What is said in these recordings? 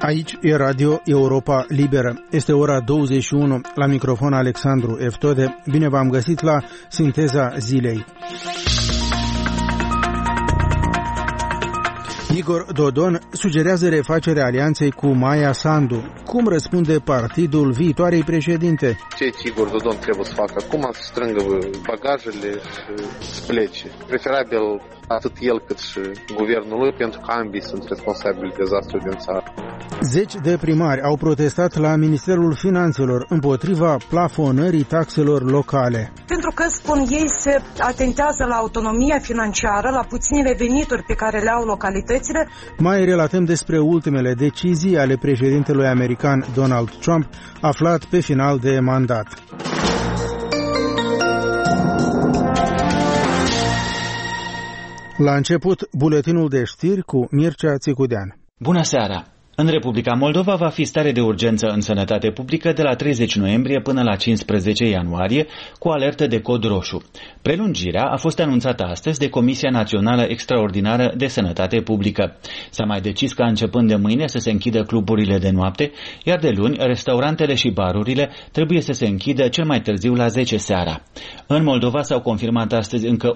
Aici e Radio Europa Liberă. Este ora 21, la microfon Alexandru Eftode. Bine v-am găsit la Sinteza Zilei. Igor Dodon sugerează refacerea alianței cu Maia Sandu. Cum răspunde partidul viitoarei președinte? Ce Igor Dodon trebuie să facă acum? Să strângă bagajele și să plece. Preferabil atât el cât și guvernul lui, pentru că ambii sunt responsabili de dezastrul din țară. Zeci de primari au protestat la Ministerul Finanțelor împotriva plafonării taxelor locale. Pentru că, spun ei, se atentează la autonomia financiară, la puținele venituri pe care le au localitățile. Mai relatăm despre ultimele decizii ale președintelui american Donald Trump, aflat pe final de mandat. La început, buletinul de știri cu Mircea Țicudean. Bună seara! În Republica Moldova va fi stare de urgență în sănătate publică de la 30 noiembrie până la 15 ianuarie, cu alertă de cod roșu. Prelungirea a fost anunțată astăzi de Comisia Națională Extraordinară de Sănătate Publică. S-a mai decis ca începând de mâine să se închidă cluburile de noapte, iar de luni restaurantele și barurile trebuie să se închidă cel mai târziu la 10 seara. În Moldova s-au confirmat astăzi încă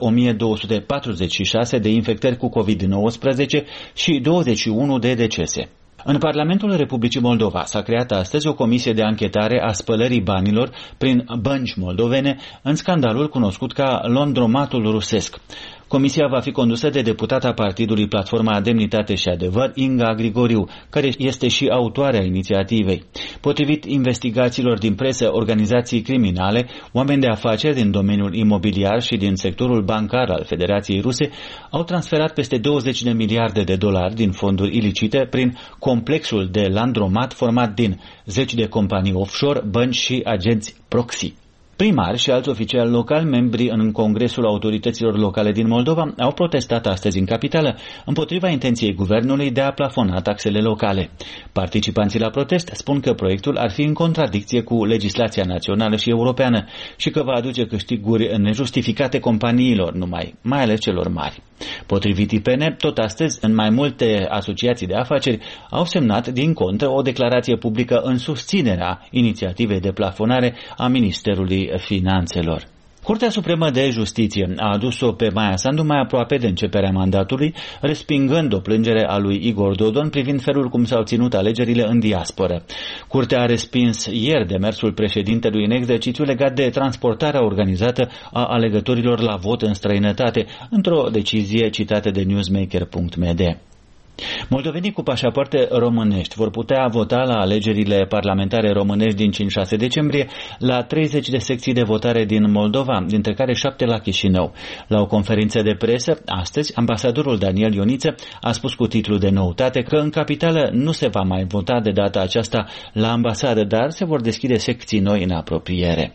1246 de infectări cu COVID-19 și 21 de decese. În Parlamentul Republicii Moldova s-a creat astăzi o comisie de anchetare a spălării banilor prin bănci moldovene în scandalul cunoscut ca Laundromatul rusesc. Comisia va fi condusă de deputata partidului Platforma Demnitate și Adevăr, Inga Grigoriu, care este și autoarea inițiativei. Potrivit investigațiilor din presă, organizații criminale, oameni de afaceri din domeniul imobiliar și din sectorul bancar al Federației Ruse au transferat peste 20 de miliarde de dolari din fonduri ilicite prin complexul de Laundromat format din 10 de companii offshore, bănci și agenți proxy. Primari și alți oficiali locali, membri în Congresul Autorităților Locale din Moldova, au protestat astăzi în capitală împotriva intenției guvernului de a plafona taxele locale. Participanții la protest spun că proiectul ar fi în contradicție cu legislația națională și europeană și că va aduce câștiguri nejustificate companiilor mai ales celor mari. Potrivit IPN, tot astăzi, în mai multe asociații de afaceri au semnat din contră o declarație publică în susținerea inițiativei de plafonare a Ministerului Finanțelor. Curtea Supremă de Justiție a adus-o pe Maia Sandu mai aproape de începerea mandatului, respingând o plângere a lui Igor Dodon privind felul cum s-au ținut alegerile în diasporă. Curtea a respins ieri demersul președintelui în exercițiu legat de transportarea organizată a alegătorilor la vot în străinătate, într-o decizie citată de newsmaker.md. Moldovenii cu pașapoarte românești vor putea vota la alegerile parlamentare românești din 5-6 decembrie la 30 de secții de votare din Moldova, dintre care 7 la Chișinău. La o conferință de presă, astăzi, ambasadorul Daniel Ioniță a spus cu titlu de noutate că în capitală nu se va mai vota de data aceasta la ambasadă, dar se vor deschide secții noi în apropiere.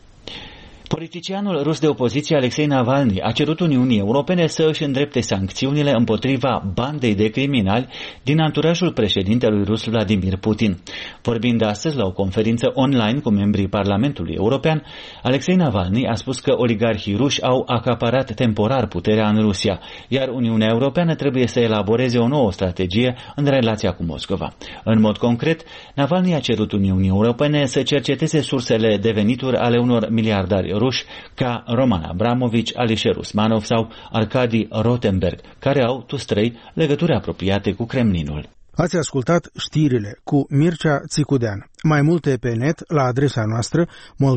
Politicianul rus de opoziție Alexei Navalny a cerut Uniunii Europene să își îndrepte sancțiunile împotriva bandei de criminali din anturajul președintelui rus Vladimir Putin. Vorbind astăzi la o conferință online cu membrii Parlamentului European, Alexei Navalny a spus că oligarhii ruși au acaparat temporar puterea în Rusia, iar Uniunea Europeană trebuie să elaboreze o nouă strategie în relația cu Moscova. În mod concret, Navalny a cerut Uniunii Europene să cerceteze sursele de venituri ale unor miliardari ruși ca Roman Abramovich, Alisher Usmanov sau Arkady Rotenberg, care au toți trei legături apropiate cu Kremlinul. Ați ascultat știrile cu Mircea Țicudean. Mai multe pe net la adresa noastră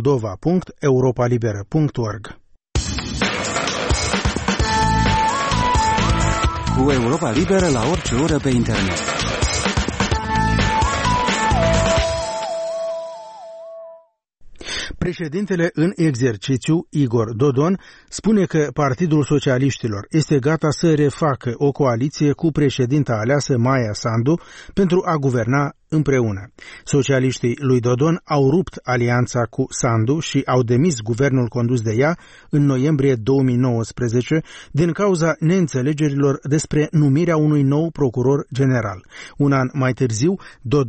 moldova.europalibera.org. Cu Europa Liberă la orice oră pe internet. Președintele în exercițiu, Igor Dodon, spune că Partidul Socialiștilor este gata să refacă o coaliție cu președinta aleasă Maia Sandu pentru a guverna împreună. Socialiștii lui Dodon au rupt alianța cu Sandu și au demis guvernul condus de ea în noiembrie 2019 din cauza neînțelegerilor despre numirea unui nou procuror general. Un an mai târziu, Dodon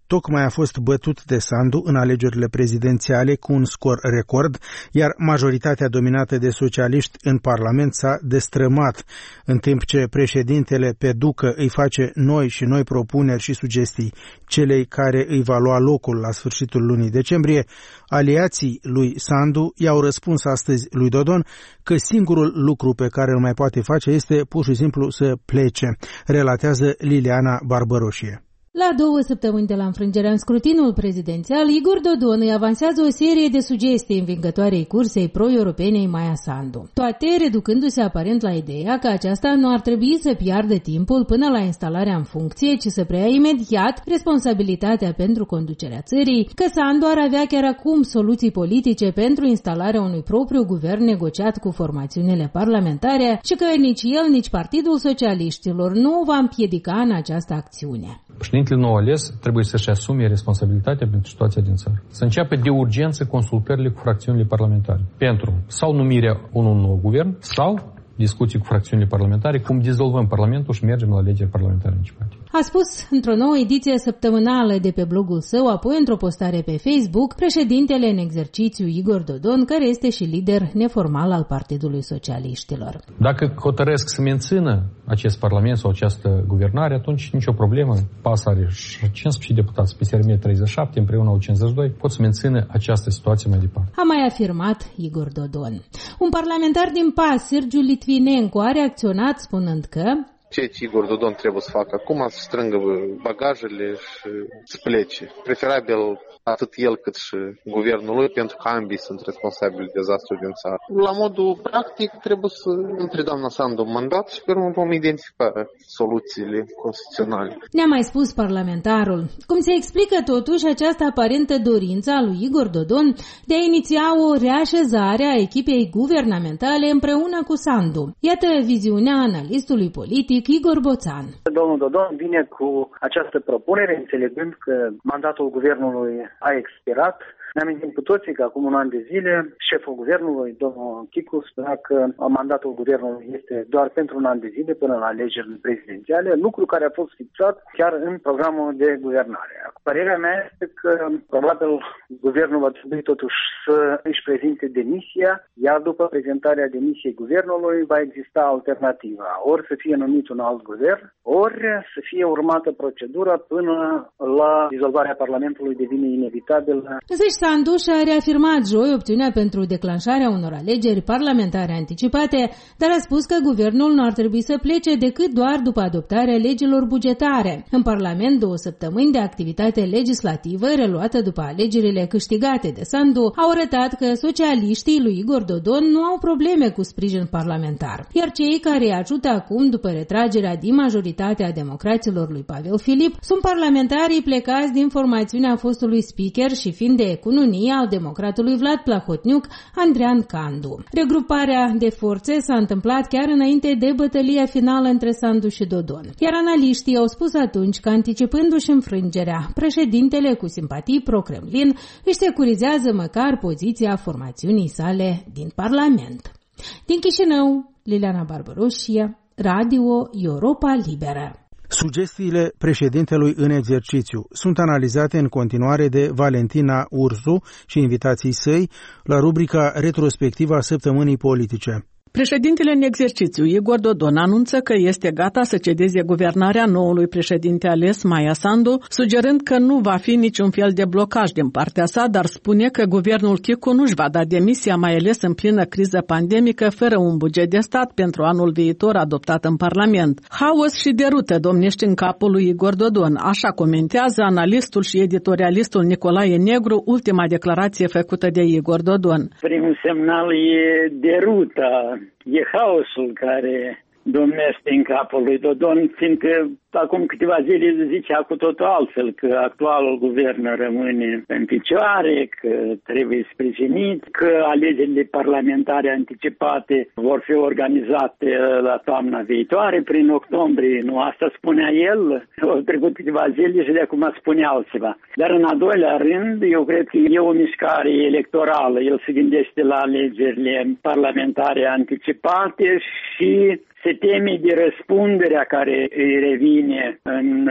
tocmai a fost bătut de Sandu în alegerile prezidențiale cu un scor record, iar majoritatea dominată de socialiști în Parlament s-a destrămat, în timp ce președintele pe ducă îi face noi și noi propuneri și sugestii celei care îi va lua locul la sfârșitul lunii decembrie. Aliații lui Sandu i-au răspuns astăzi lui Dodon că singurul lucru pe care îl mai poate face este pur și simplu să plece, relatează Liliana Barbăroșie. La 2 săptămâni de la înfrângerea în scrutinul prezidențial, Igor Dodon îi avansează o serie de sugestii învingătoarei cursei pro-europenei Maia Sandu, toate reducându-se aparent la ideea că aceasta nu ar trebui să piardă timpul până la instalarea în funcție, ci să preia imediat responsabilitatea pentru conducerea țării, că Sandu ar avea chiar acum soluții politice pentru instalarea unui propriu guvern negociat cu formațiunile parlamentare și că nici el, nici Partidul Socialiștilor nu o va împiedica în această acțiune. Președintele nou ales trebuie să-și asume responsabilitatea pentru situația din țară. Să înceapă de urgență consultările cu fracțiunile parlamentare pentru sau numirea unui nou guvern sau discuții cu fracțiunile parlamentare, cum dizolvăm Parlamentul și mergem la alegeri parlamentare anticipate. A spus într-o nouă ediție săptămânală de pe blogul său, apoi într-o postare pe Facebook, președintele în exercițiu Igor Dodon, care este și lider neformal al Partidului Socialiștilor. Dacă hotărăsc să mențină acest Parlament sau această guvernare, atunci nicio problemă. PAS are 15 deputați, PSRM 37, împreună au 52, pot să mențină această situație mai departe. A mai afirmat Igor Dodon. Un parlamentar din PAS, Sergiu Litvinenko, a reacționat spunând că ceea ce Igor Dodon trebuie să facă acum, să strângă bagajele și să plece. Preferabil atât el cât și guvernul lui, pentru că ambii sunt responsabili de dezastru din țară. La modul practic trebuie să între doamna Sandu un mandat și pe urmă vom identifica soluțiile constituționale. Ne-a mai spus parlamentarul. Cum se explică totuși această aparentă dorință a lui Igor Dodon de a iniția o reașezare a echipei guvernamentale împreună cu Sandu? Iată viziunea analistului politic Igor Boțan. Domnul Dodon vine cu această propunere, înțelegând că mandatul guvernului a expirat. Ne amintim cu toții că acum un an de zile șeful guvernului, domnul Chicu, spunea că mandatul guvernului este doar pentru un an de zile până la alegerile prezidențiale, lucru care a fost fixat chiar în programul de guvernare. Părerea mea este că probabil guvernul va trebui totuși să își prezinte demisia, iar după prezentarea demisiei guvernului va exista alternativa. Ori să fie numit un alt guvern, ori să fie urmată procedura până la dizolvarea Parlamentului devine inevitabil. Sandu și-a reafirmat joi opțiunea pentru declanșarea unor alegeri parlamentare anticipate, dar a spus că guvernul nu ar trebui să plece decât doar după adoptarea legilor bugetare. În Parlament, 2 săptămâni de activitate legislativă reluată după alegerile câștigate de Sandu au arătat că socialiștii lui Igor Dodon nu au probleme cu sprijin parlamentar, iar cei care îi ajută acum după retragerea din majoritatea democraților lui Pavel Filip sunt parlamentarii plecați din formațiunea fostului speaker și fiind de cununie al democratului Vlad Plahotniuc, Andrean Candu. Regruparea de forțe s-a întâmplat chiar înainte de bătălia finală între Sandu și Dodon, iar analiștii au spus atunci că, anticipându-și înfrângerea, președintele cu simpatii pro-Kremlin își securizează măcar poziția formațiunii sale din Parlament. Din Chișinău, Liliana Barbăroșie, Radio Europa Liberă. Sugestiile președintelui în exercițiu sunt analizate în continuare de Valentina Ursu și invitații săi la rubrica retrospectivă a săptămânii politice. Președintele în exercițiu, Igor Dodon, anunță că este gata să cedeze guvernarea noului președinte ales, Maia Sandu, sugerând că nu va fi niciun fel de blocaj din partea sa, dar spune că guvernul Chicu nu-și va da demisia, mai ales în plină criză pandemică, fără un buget de stat pentru anul viitor adoptat în Parlament. Haos și derută domnește în capul lui Igor Dodon, așa comentează analistul și editorialistul Nicolae Negru ultima declarație făcută de Igor Dodon. Primul semnal e deruta. E haosul care domnește în capul lui Dodon, fiindcă acum câteva zile zicea cu totul altfel, că actualul guvern rămâne în picioare, că trebuie sprijinit, că alegerile parlamentare anticipate vor fi organizate la toamna viitoare, prin octombrie. Nu, asta spunea el, au trecut câteva zile și de acum spune altceva. Dar în a doilea rând, eu cred că e o mișcare electorală. El se gândește la alegerile parlamentare anticipate și se teme de răspunderea care îi revine în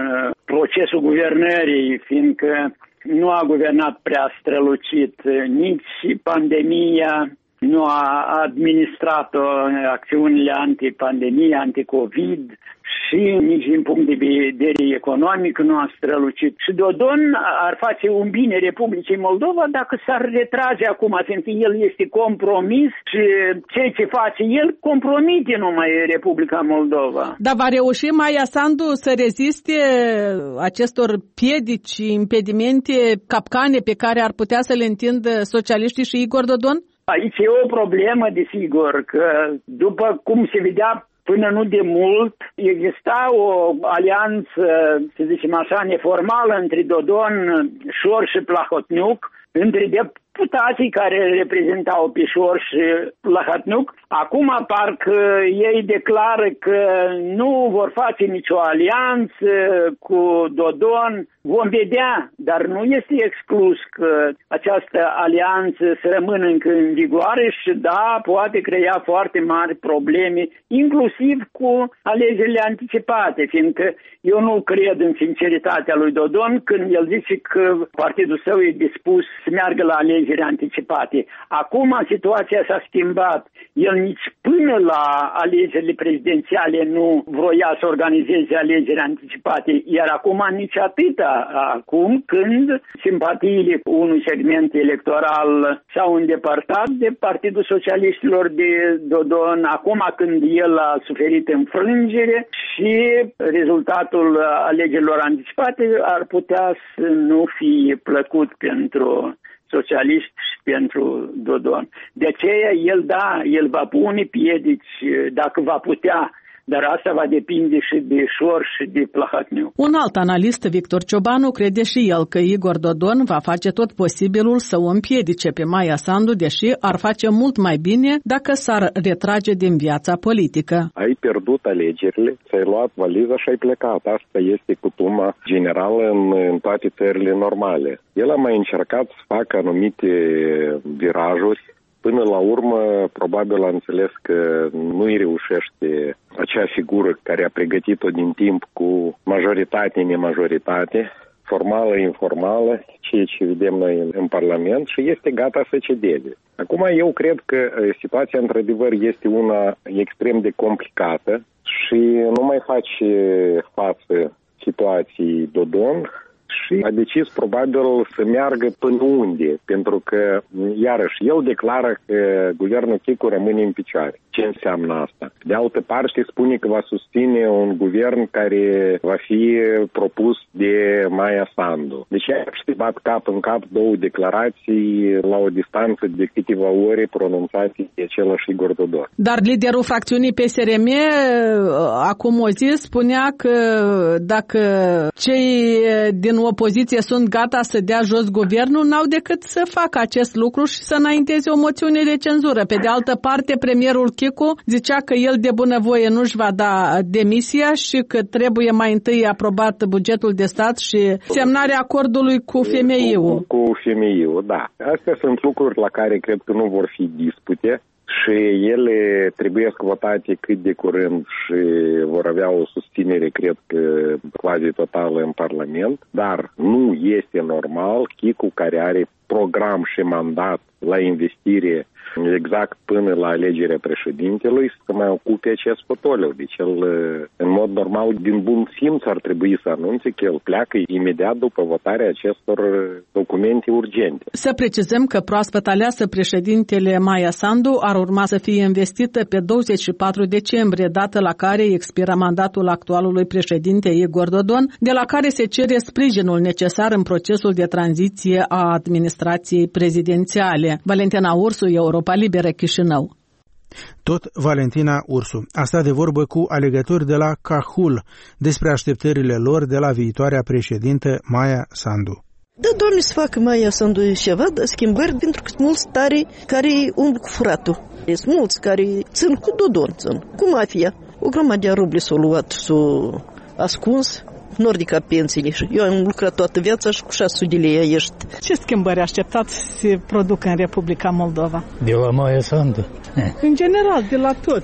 procesul guvernării, fiindcă nu a guvernat prea strălucit nici pandemia, nu a administrat-o acțiunile antipandemie, anticovid și nici din punct de vedere economic nu a strălucit. Și Dodon ar face un bine Republicii Moldova dacă s-ar retrage acum, fiindcă el este compromis și ceea ce face el compromite numai Republica Moldova. Dar va reuși Maia Sandu să reziste acestor piedici, impedimente, capcane pe care ar putea să le întindă socialiștii și Igor Dodon? Aici e o problemă, desigur, că după cum se vedea până nu de mult, exista o alianță, să zicem așa, neformală între Dodon, Șor și Plahotniuc, între deputații care reprezentau pe Șor și Plahotniuc. Acum parcă ei declară că nu vor face nicio alianță cu Dodon. Vom vedea, dar nu este exclus că această alianță să rămână încă în vigoare și da, poate crea foarte mari probleme, inclusiv cu alegerile anticipate, fiindcă eu nu cred în sinceritatea lui Dodon când el zice că partidul său e dispus să meargă la alegeri anticipate. Acum situația s-a schimbat. El nici până la alegerile prezidențiale nu vroia să organizeze alegeri anticipate, iar acum nici atâta. Acum când simpatiile unui segment electoral s-au îndepărtat de Partidul Socialiștilor de Dodon, acum când el a suferit înfrângere și rezultatul alegerilor anticipate ar putea să nu fie plăcut pentru socialiști și pentru Dodon. De aceea el va pune piedici dacă va putea, dar asta va depinde și de Șor și de Plahotniuc. Un alt analist, Victor Ciobanu, crede și el că Igor Dodon va face tot posibilul să o împiedice pe Maia Sandu, deși ar face mult mai bine dacă s-ar retrage din viața politică. Ai pierdut alegerile, ți-ai luat valiza și ai plecat. Asta este cutuma generală în toate țările normale. El a mai încercat să facă anumite virajuri. Până la urmă, probabil a înțeles că nu îi reușește acea figură care a pregătit-o din timp cu majoritate, nemajoritate, formală, informală, ceea ce vedem noi în Parlament și este gata să cedeze. Acum eu cred că situația într-adevăr este una extrem de complicată și nu mai face față situației Dodon, și a decis probabil să meargă până unde, pentru că, iarăși, el declară că guvernul Chicu rămâne în picioare. Ce înseamnă asta? De altă parte, spune că va susține un guvern care va fi propus de Maia Sandu. Deci, a bat cap în cap două declarații la o distanță de câteva ore pronunțate de același Igor Dodon. Dar liderul fracțiunii PSRM, acum o zi, spunea că dacă cei din opoziție sunt gata să dea jos guvernul, n-au decât să facă acest lucru și să înainteze o moțiune de cenzură. Pe de altă parte, premierul Chicu zicea că el de bunăvoie nu-și va da demisia și că trebuie mai întâi aprobat bugetul de stat și semnarea acordului cu FMI-ul. Cu FMI-ul, da. Astea sunt lucruri la care cred că nu vor fi dispute. Și ele trebuie votate cât de curând și vor avea o susținere, cred că, quasi totală în Parlament. Dar nu este normal Chicu, care are program și mandat la investire exact până la alegerea președintelui, să mai ocupe acest fotoliu. Deci el, în mod normal, din bun simț ar trebui să anunțe că el pleacă imediat după votarea acestor documente urgente. Să precizăm că proaspăt aleasă președintele Maia Sandu ar urma să fie investită pe 24 decembrie, dată la care expiră mandatul actualului președinte Igor Dodon, de la care se cere sprijinul necesar în procesul de tranziție a administrației prezidențiale. Valentina Ursu, Europa Liberă, Chișinău. Tot Valentina Ursu a stat de vorbă cu alegători de la Cahul despre așteptările lor de la viitoarea președintă Maia Sandu. Da, Doamne, să facă Maia Sandu ceva, da, schimbări, pentru că sunt mulți tari care umblă cu furatul. Sunt mulți care țin cu Dodon, cu mafia. O grămadă de ruble s-au luat, s-au ascuns. Nordica pensiile și eu am lucrat toată viața și cu 600 de lei ești. Ce schimbări așteptați să se producă în Republica Moldova? De la Maia Sandu. În general, de la toți.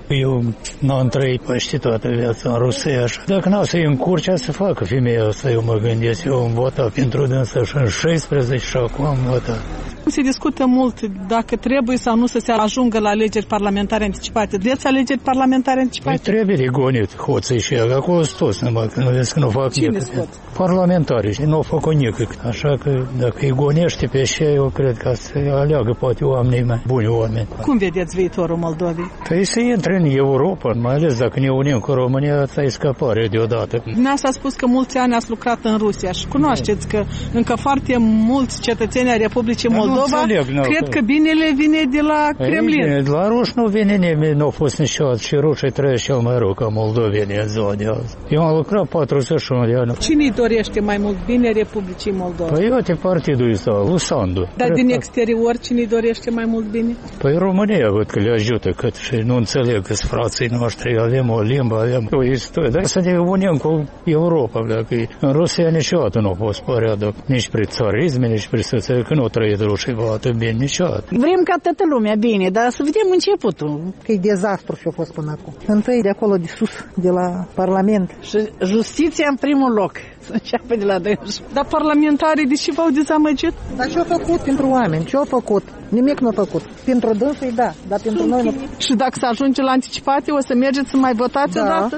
Eu n-am trăit peste toată viața în Rusia. Dacă n-au să-i încurce, să facă femeia asta, eu mă gândesc. Eu am votat pentru dânsa și în 16 și acum am votat. Se discută mult dacă trebuie sau nu să se ajungă la alegeri parlamentare anticipate. Vreți alegeri parlamentare anticipate? Păi trebuie de gonit hoții și ea. Acolo sunt toți, numai că nu vezi că nu fac nică. Parlamentarii și nu au făcut nică. Așa că dacă îi gonește pe așa, eu cred că să aleagă poate oamenii mai buni oameni. Cum vedeți viitorul Moldovei? Păi să intre în Europa, mai ales dacă ne unim cu România, ți-ai scăpare deodată. Dumneavoastră a spus că mulți ani ați lucrat în Rusia și cunoașteți că încă foarte mulți cetățeni ai Republicii Moldova cred că binele vine de la Kremlin. Bine, de la ruși nu vine nimeni, nu a fost niciodată și rușii trăiesc cel mai rău ca moldovenii în ziua de azi. Eu am lucrat 41 de ani. Cine îi dorește mai mult bine Republicii Moldova? Păi uite partidul ăsta, lui Sandu. Dar din exterior cine îi dorește mai mult bine? Păi România văd că le ajută cât și nu înțeleg că sunt frații noștri, avem o limbă, avem o istorie. Dar să ne unim cu Europa, dacă în Rusia niciodată nu a fost părea, nici prin țarisme, nici prin soție, că nu trăit rușii atât bine niciodată. Vrem ca toată lumea bine, dar să vedem începutul. Că e dezastru ce a fost până acum. Întâi de acolo de sus, de la Parlament. Și justiția în primul loc. Să înceapă de la dâns. Dar parlamentarii de ce v-au dezamăgit? Dar ce-au făcut pentru oameni? Ce-au făcut? Nimic nu a făcut. Pentru dânsii, da, dar pentru noi nu. Și dacă se ajunge la anticipate, o să mergeți să mai votați odată?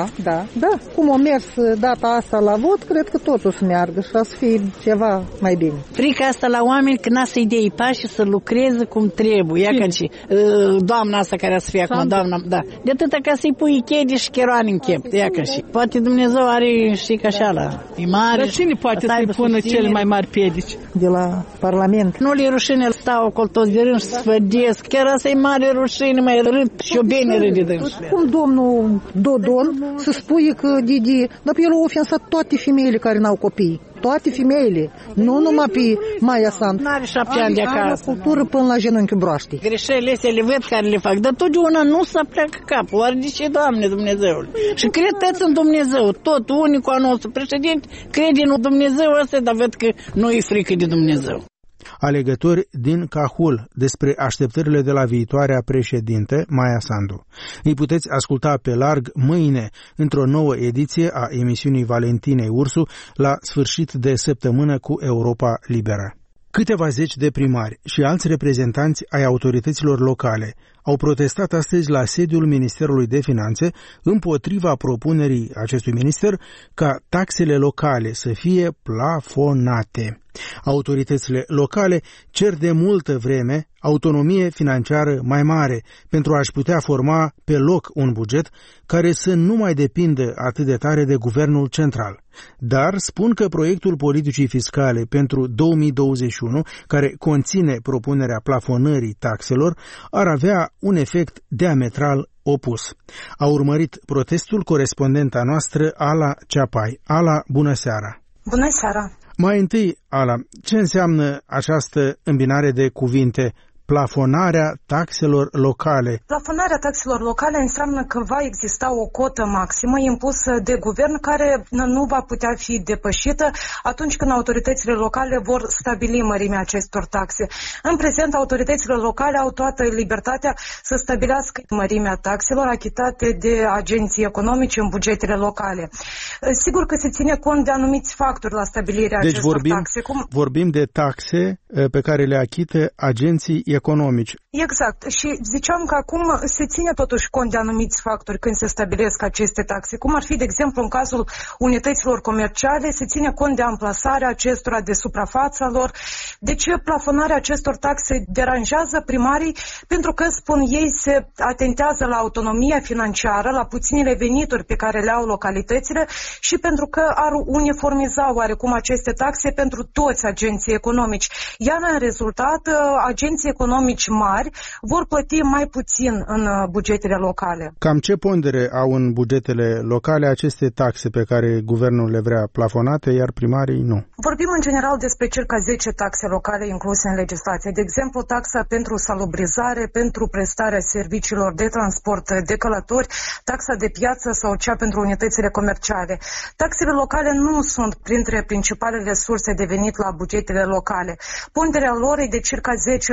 Da. Cum a mers data asta la vot, cred că totul să meargă și să fie ceva mai bine. Frica asta la oameni că n-a să-i dea pași să lucreze cum trebuie. Ia ca și doamna asta care a să fie acum, doamna, da. De atâta ca să-i pui chedi și cheroani în chep. Ia ca și. Poate Dumnezeu are și ca așa la. E mare. Dar cine poate să-i pună cele mai mari piedici? De la Parlament. Nu le rușine, stau acolo toți de rând și sfădesc. Chiar asta e mare rușine, mai râd și o bine râde dânsurile. Cum domnul Dodon să spui că dar pe el a ofensat toate femeile care n-au copii. Toate femeile, nu numai pe Maia Sandu. N-are 7 ani de acasă. Are cultură până la genunchiul broaște. Greșelile astea le văd care le fac, dar totdeauna nu să pleacă capul. Oare de ce, Doamne, Dumnezeul? Și credeți în Dumnezeu. Tot unicul al nostru președinte crede în Dumnezeu ăsta, dar văd că nu e frică de Dumnezeu. Alegători din Cahul despre așteptările de la viitoarea președinte, Maia Sandu. Îi puteți asculta pe larg mâine într-o nouă ediție a emisiunii Valentinei Ursu la sfârșit de săptămână cu Europa Liberă. Câteva zeci de primari și alți reprezentanți ai autorităților locale au protestat astăzi la sediul Ministerului de Finanțe împotriva propunerii acestui minister ca taxele locale să fie plafonate. Autoritățile locale cer de multă vreme autonomie financiară mai mare pentru a-și putea forma pe loc un buget care să nu mai depindă atât de tare de guvernul central. Dar spun că proiectul politicii fiscale pentru 2021, care conține propunerea plafonării taxelor, ar avea un efect diametral opus. A urmărit protestul corespondenta noastră, Ala Ceapai. Ala, bună seara! Bună seara! Mai întâi, Ala, ce înseamnă această îmbinare de cuvinte, plafonarea taxelor locale? Plafonarea taxelor locale înseamnă că va exista o cotă maximă impusă de guvern care nu va putea fi depășită atunci când autoritățile locale vor stabili mărimea acestor taxe. În prezent, autoritățile locale au toată libertatea să stabilească mărimea taxelor achitate de agenții economici în bugetele locale. Sigur că se ține cont de anumiți factori la stabilirea acestor taxe. Vorbim de taxe pe care le achită agenții economici. Exact. Și ziceam că acum se ține totuși cont de anumiți factori când se stabilesc aceste taxe. Cum ar fi, de exemplu, în cazul unităților comerciale, se ține cont de amplasarea acestora, de suprafața lor. De ce plafonarea acestor taxe deranjează primarii? Pentru că, spun ei, se atentează la autonomia financiară, la puținile venituri pe care le au localitățile și pentru că ar uniformiza oarecum aceste taxe pentru toți agenții economici. Iar în rezultat, agenții economici mari vor plăti mai puțin în bugetele locale. Cam ce pondere au în bugetele locale aceste taxe pe care guvernul le vrea plafonate, iar primarii nu? Vorbim în general despre circa 10 taxe locale incluse în legislație. De exemplu, taxa pentru salubrizare, pentru prestarea serviciilor de transport de călători, taxa de piață sau cea pentru unitățile comerciale. Taxele locale nu sunt printre principalele surse de venit la bugetele locale. Ponderea lor e de circa 10%.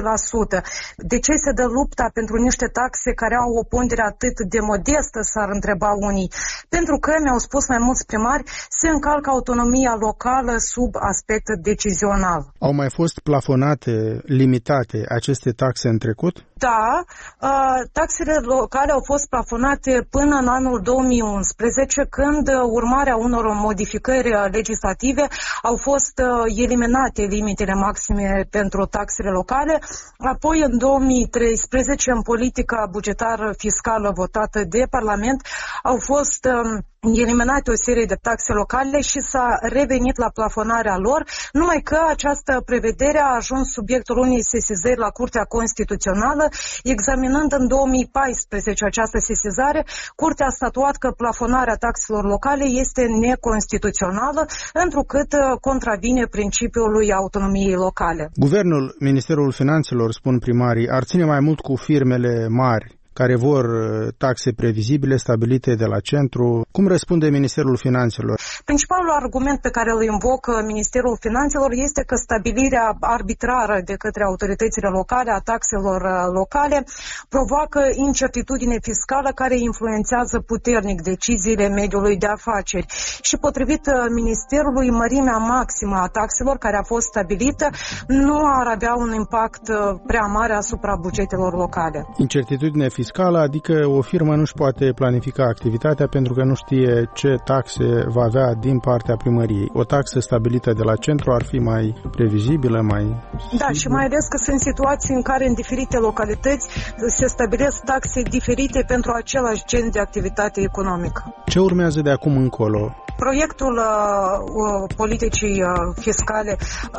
ajută? De ce se dă lupta pentru niște taxe care au o pondere atât de modestă, s-ar întreba unii? Pentru că, mi-au spus mai mulți primari, se încalcă autonomia locală sub aspect decizional. Au mai fost plafonate, limitate aceste taxe în trecut? Da, taxele locale au fost plafonate până în anul 2011, când, urmarea unor modificări legislative, au fost eliminate limitele maxime pentru taxele locale. Apoi, în 2013, în politica bugetară fiscală votată de Parlament, au fost eliminate o serie de taxe locale și s-a revenit la plafonarea lor, numai că această prevedere a ajuns subiectul unei sesizări la Curtea Constituțională. Examinând în 2014 această sesizare, Curtea a statuat că plafonarea taxelor locale este neconstituțională, întrucât contravine principiului autonomiei locale. Guvernul, Ministerul Finanțelor, spun primarii, ar ține mai mult cu firmele mari care vor taxe previzibile stabilite de la centru. Cum răspunde Ministerul Finanțelor? Principalul argument pe care îl invocă Ministerul Finanțelor este că stabilirea arbitrară de către autoritățile locale a taxelor locale provoacă incertitudine fiscală care influențează puternic deciziile mediului de afaceri. Și potrivit Ministerului, mărimea maximă a taxelor care a fost stabilită nu ar avea un impact prea mare asupra bugetelor locale. Incertitudine fiscală, adică o firmă nu-și poate planifica activitatea pentru că nu știe ce taxe va avea din partea primăriei. O taxă stabilită de la centru ar fi mai previzibilă, mai... Da, și mai ales că sunt situații în care în diferite localități se stabilesc taxe diferite pentru același gen de activitate economică. Ce urmează de acum încolo? Proiectul politicii fiscale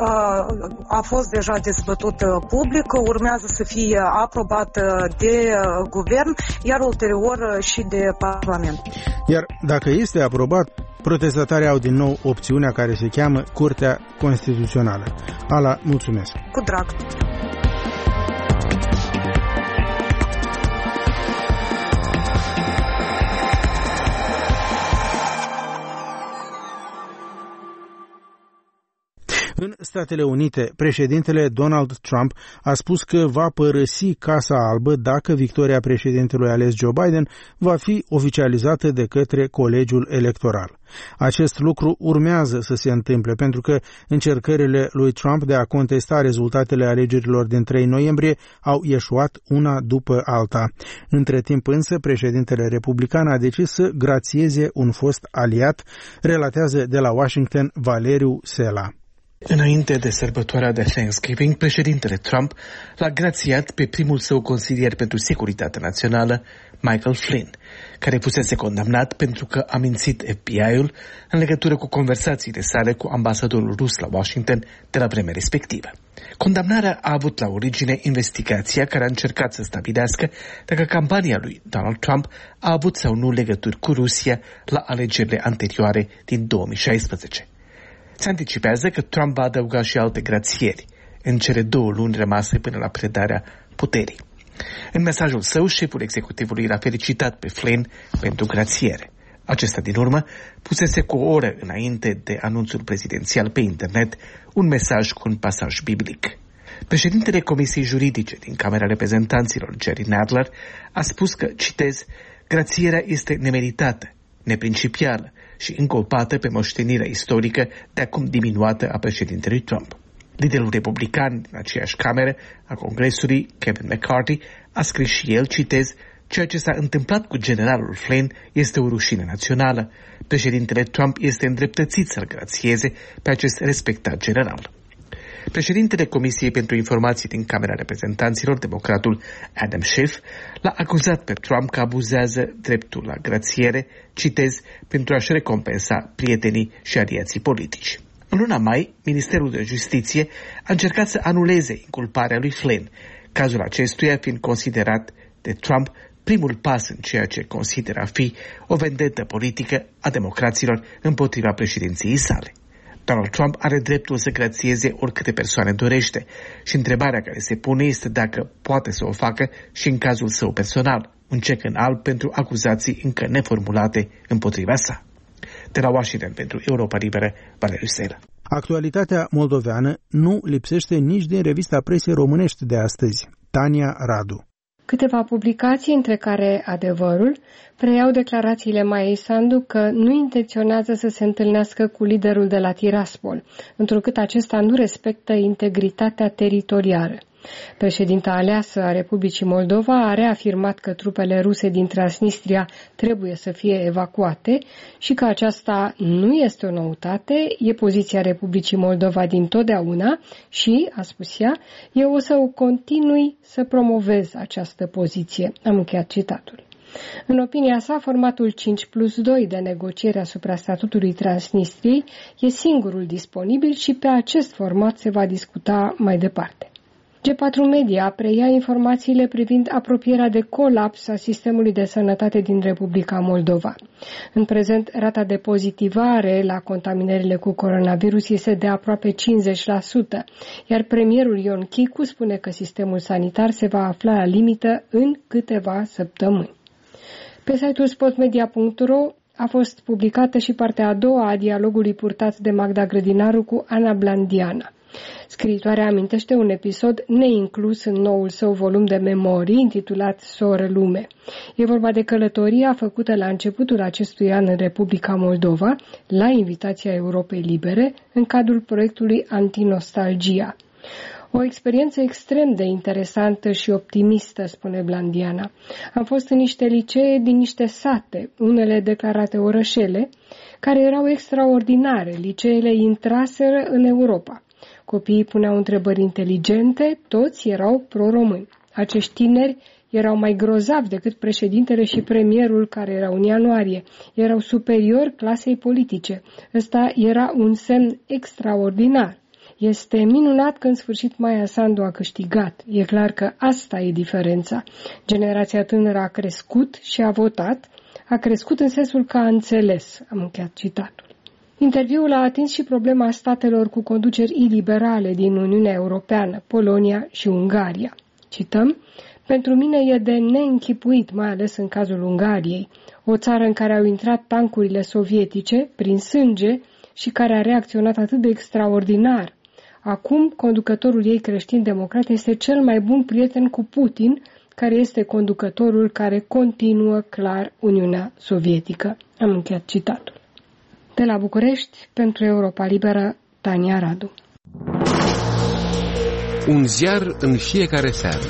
a fost deja dezbătut public, urmează să fie aprobat de guvern, iar ulterior și de Parlament. Iar dacă este aprobat, protestatarii au din nou opțiunea care se cheamă Curtea Constituțională. Ala, mulțumesc! Cu drag! În Statele Unite, președintele Donald Trump a spus că va părăsi Casa Albă dacă victoria președintelui ales Joe Biden va fi oficializată de către Colegiul Electoral. Acest lucru urmează să se întâmple pentru că încercările lui Trump de a contesta rezultatele alegerilor din 3 noiembrie au ieșuat una după alta. Între timp însă, președintele republican a decis să grațieze un fost aliat, relatează de la Washington Valeriu Sela. Înainte de sărbătoarea de Thanksgiving, președintele Trump l-a grațiat pe primul său consilier pentru securitate națională, Michael Flynn, care fusese condamnat pentru că a mințit FBI-ul în legătură cu conversațiile sale cu ambasadorul rus la Washington de la vremea respectivă. Condamnarea a avut la origine investigația care a încercat să stabilească dacă campania lui Donald Trump a avut sau nu legături cu Rusia la alegerile anterioare din 2016. Se anticipează că Trump va adăuga și alte grațieri în cele 2 luni rămase până la predarea puterii. În mesajul său, șeful executivului l-a felicitat pe Flynn pentru grațiere. Acesta, din urmă, pusese cu o oră înainte de anunțul prezidențial pe internet un mesaj cu un pasaj biblic. Președintele Comisiei Juridice din Camera Reprezentanților, Jerry Nadler, a spus că, citez, grațierea este nemeritată, neprincipială și încolpată pe moștenirea istorică de acum diminuată a președintelui Trump. Liderul republican din aceeași cameră a Congresului, Kevin McCarthy, a scris și el, citez, ceea ce s-a întâmplat cu generalul Flynn este o rușine națională. Președintele Trump este îndreptățit să-l grațieze pe acest respectat general. Președintele Comisiei pentru Informații din Camera Reprezentanților, democratul Adam Schiff, l-a acuzat pe Trump că abuzează dreptul la grațiere, citez, pentru a-și recompensa prietenii și aliații politici. În luna mai, Ministerul de Justiție a încercat să anuleze inculparea lui Flynn, cazul acestuia fiind considerat de Trump primul pas în ceea ce consideră a fi o vendetă politică a democraților împotriva președinției sale. Donald Trump are dreptul să grațieze oricâte persoane dorește și întrebarea care se pune este dacă poate să o facă și în cazul său personal, un cec în alb pentru acuzații încă neformulate împotriva sa. De la Washington pentru Europa Liberă, Valeriu Sela. Actualitatea moldoveană nu lipsește nici din revista presei românești de astăzi. Tania Radu. Câteva publicații, între care Adevărul, preiau declarațiile Maiei Sandu că nu intenționează să se întâlnească cu liderul de la Tiraspol, întrucât acesta nu respectă integritatea teritorială. Președinta aleasă a Republicii Moldova a reafirmat că trupele ruse din Transnistria trebuie să fie evacuate și că aceasta nu este o noutate, e poziția Republicii Moldova dintotdeauna și, a spus ea, eu o să continui să promovez această poziție. Am încheiat citatul. În opinia sa, formatul 5+2 de negociere asupra statutului Transnistriei e singurul disponibil și pe acest format se va discuta mai departe. G4 Media preia informațiile privind apropierea de colaps a sistemului de sănătate din Republica Moldova. În prezent, rata de pozitivare la contaminările cu coronavirus este de aproape 50%, iar premierul Ion Chicu spune că sistemul sanitar se va afla la limită în câteva săptămâni. Pe site-ul sportmedia.ro a fost publicată și partea a doua a dialogului purtat de Magda Grădinaru cu Ana Blandiana. Scriitoarea amintește un episod neinclus în noul său volum de memorii intitulat Soră Lume. E vorba de călătoria făcută la începutul acestui an în Republica Moldova, la invitația Europei Libere, în cadrul proiectului Antinostalgia. O experiență extrem de interesantă și optimistă, spune Blandiana. Am fost în niște licee din niște sate, unele declarate orășele, care erau extraordinare. Liceele intraseră în Europa. Copiii puneau întrebări inteligente, toți erau pro-români. Acești tineri erau mai grozavi decât președintele și premierul care erau în ianuarie. Erau superiori clasei politice. Ăsta era un semn extraordinar. Este minunat că în sfârșit Maia Sandu a câștigat. E clar că asta e diferența. Generația tânără a crescut și a votat. A crescut în sensul că a înțeles. Am încheiat citatul. Interviul a atins și problema statelor cu conduceri iliberale din Uniunea Europeană, Polonia și Ungaria. Cităm: pentru mine e de neînchipuit, mai ales în cazul Ungariei, o țară în care au intrat tancurile sovietice prin sânge și care a reacționat atât de extraordinar. Acum, conducătorul ei creștin-democrat este cel mai bun prieten cu Putin, care este conducătorul care continuă clar Uniunea Sovietică. Am încheiat citatul. De la București, pentru Europa Liberă, Tania Radu. Un ziar în fiecare seară.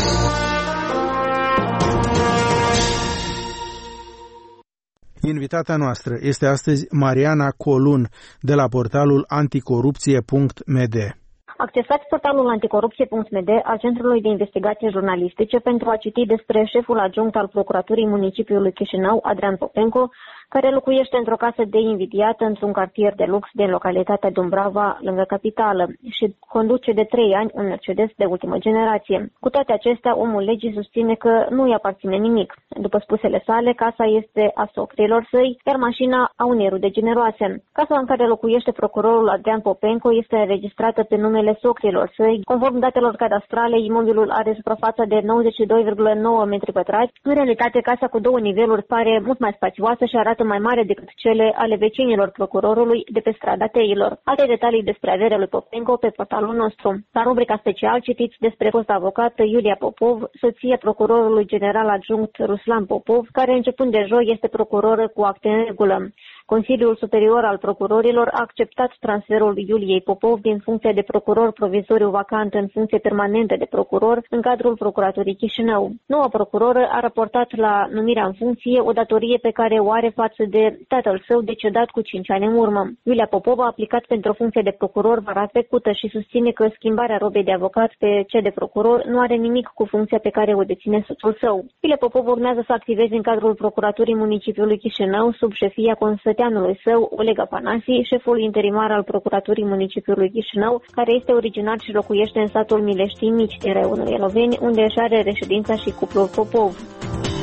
Invitata noastră este astăzi Mariana Colun, de la portalul anticorupție.md. Accesați portalul anticorupție.md al Centrului de Investigații Jurnalistice pentru a citi despre șeful adjunct al Procuraturii Municipiului Chișinău, Adrian Popenco, care locuiește într-o casă de invidiat într-un cartier de lux din localitatea Dumbrava, lângă capitală, și conduce de 3 ani un Mercedes de ultimă generație. Cu toate acestea, omul legii susține că nu îi aparține nimic. După spusele sale, casa este a socrilor săi, iar mașina a unei rude generoase. Casa în care locuiește procurorul Adrian Popenco este înregistrată pe numele socrilor săi. Conform datelor cadastrale, imobilul are suprafața de 92,9 metri pătrați. În realitate, casa cu 2 niveluri pare mult mai spațioasă și arată mai mare decât cele ale vecinilor procurorului de pe strada Teilor. Alte detalii despre averea lui Popenco pe portalul nostru. La rubrica special citiți despre fost avocat Iulia Popov, soția procurorului general adjunct Ruslan Popov, care începând de joi este procuroră cu acte în regulă. Consiliul Superior al Procurorilor a acceptat transferul Iuliei Popov din funcția de procuror provizoriu vacant în funcție permanentă de procuror în cadrul Procuraturii Chișinău. Noua procuroră a raportat la numirea în funcție o datorie pe care o are față de tatăl său decedat cu 5 ani în urmă. Iulia Popov a aplicat pentru o funcție de procuror vara trecută și susține că schimbarea robei de avocat pe cea de procuror nu are nimic cu funcția pe care o deține soțul său. Iulia Popov urmează să activeze în cadrul Procuraturii Municipiului Chișinău sub șefia consăteanului său, Oleg Afanasi, șeful interimar al Procuraturii Municipiului Chișinău, care este originar și locuiește în satul Mileștii Mici din raionul Eloveni, unde își are reședința și cuplul Popov.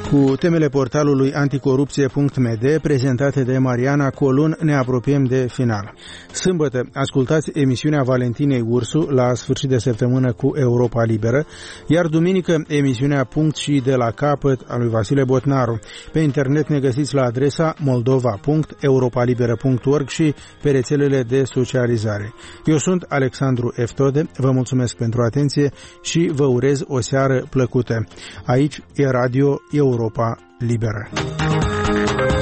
Cu temele portalului anticorupție.md prezentate de Mariana Colun ne apropiem de final. Sâmbătă ascultați emisiunea Valentinei Ursu la sfârșit de săptămână cu Europa Liberă, iar duminică emisiunea Punct și de la capăt a lui Vasile Botnaru. Pe internet ne găsiți la adresa moldova.europalibera.org și pe rețelele de socializare. Eu sunt Alexandru Eftode, vă mulțumesc pentru atenție și vă urez o seară plăcută. Aici e Radio Europa Liberă.